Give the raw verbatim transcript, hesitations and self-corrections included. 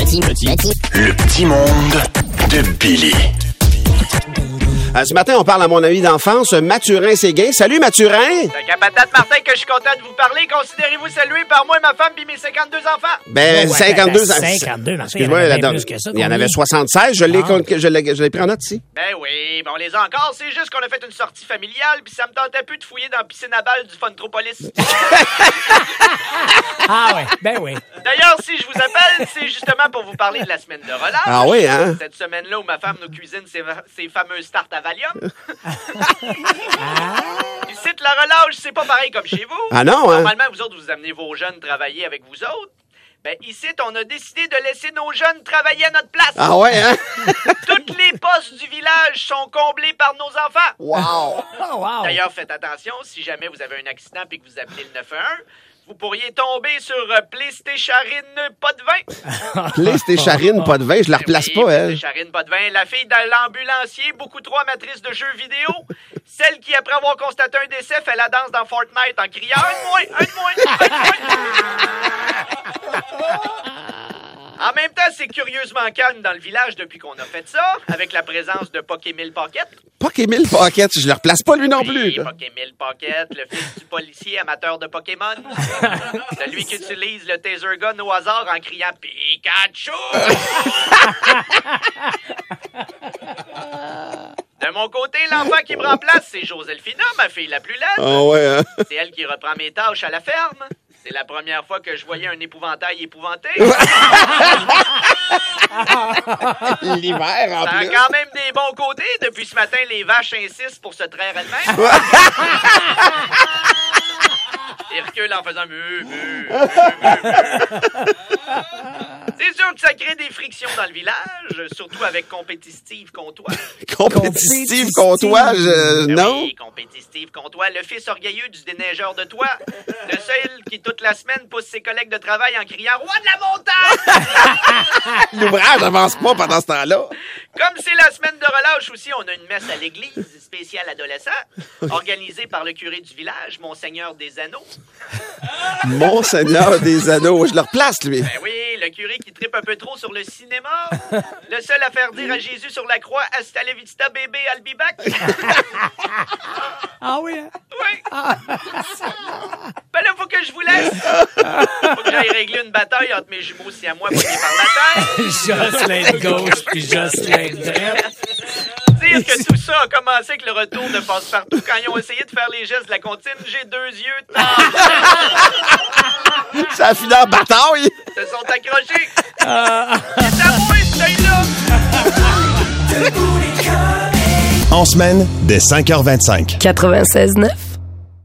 petit, petit, petit. Le petit monde de Billy. Euh, ce matin, on parle à mon ami d'enfance, Mathurin-Séguin. Salut, Mathurin! C'est qu'à patate, Martin, que je suis content de vous parler. Considérez-vous salué par moi, ma femme, puis mes cinquante-deux enfants. Ben, Oh, ouais, cinquante-deux ben, ans. cinquante-deux, Martin, Excuse-moi, il y en avait la- plus que ça, il y en combien? avait soixante-seize. Je l'ai, Ah. con- je l'ai, je l'ai pris en note ici. Ben oui, ben on les a encore. C'est juste qu'on a fait une sortie familiale, puis ça me tentait plus de fouiller dans la piscine à balles du Funtropolis. Ah ouais, ben oui. D'ailleurs, si je vous appelle, c'est justement pour vous parler de la semaine de relâche. Ah oui, hein? Cette semaine-là où ma femme nous cuisine ses, ses fameuses tartes à Valium. Ici, la relâche, c'est pas pareil comme chez vous. Ah non, hein? Normalement, vous autres, vous amenez vos jeunes travailler avec vous autres. Ben, ici, on a décidé de laisser nos jeunes travailler à notre place. Ah ouais, hein? Toutes les postes du village sont comblés par nos enfants. Wow! Oh, wow. D'ailleurs, faites attention, si jamais vous avez un accident et que vous appelez le neuf un un, vous pourriez tomber sur euh, PlayStation pas de vin. PlayStation, pas de vin, je la replace Oui, pas, elle. PlayStation pas de vin. La fille de l'ambulancier, beaucoup trop amatrice de jeux vidéo. Celle qui, après avoir constaté un décès, fait la danse dans Fortnite en criant « Un de moins, un de moins, un de moins! » En même temps, c'est curieusement calme dans le village depuis qu'on a fait ça, avec la présence de Pokémil Pocket. Pokémil Pocket, je le replace pas lui non plus. Oui, là. Pokémil Pocket, le fils du policier amateur de Pokémon. Celui qui utilise le taser gun au hasard en criant « Pikachu! » De mon côté, l'enfant qui me remplace, c'est Joséphina, ma fille la plus laide. Ah ouais, hein? C'est elle qui reprend mes tâches à la ferme. C'est la première fois que je voyais un épouvantail épouvanté. L'hiver, en Ça a plus. quand même des bons côtés. Depuis ce matin, les vaches insistent pour se traire elles-mêmes. Ils reculent en faisant mu, mu, mu, mu, mu. C'est sûr que ça crée des frictions dans le village, surtout avec Compétitive Comtois. Compétitive comptoir, je... Ben non? Oui, Compétitive Comtois, le fils orgueilleux du déneigeur de toit. Le seul qui, toute la semaine, pousse ses collègues de travail en criant « Roi de la montagne! » L'ouvrage avance pas pendant ce temps-là. Comme c'est la semaine de relâche aussi, on a une messe à l'église spéciale adolescent, organisée par le curé du village, Monseigneur des Anneaux. Monseigneur des Anneaux, je le replace, lui. Ben oui, le curé qui tripe un peu trop sur le cinéma. Le seul à faire dire à Jésus sur la croix « Hasta la vista, bébé, I'll be back. » Ah oui, hein? Oui. Ben là, faut que je vous laisse. Faut que j'aille régler une bataille entre mes jumeaux si à moi pognés par la tête. Jocelyn de gauche puis Jocelyn de droite. Dire que tout ça a commencé avec le retour de Passe-Partout quand ils ont essayé de faire les gestes de la comptine. J'ai deux yeux. Ça a fini en bataille. Ils se sont accrochés. C'est à moi, ce œil-là. En semaine, dès cinq heures vingt-cinq. quatre-vingt-seize neuf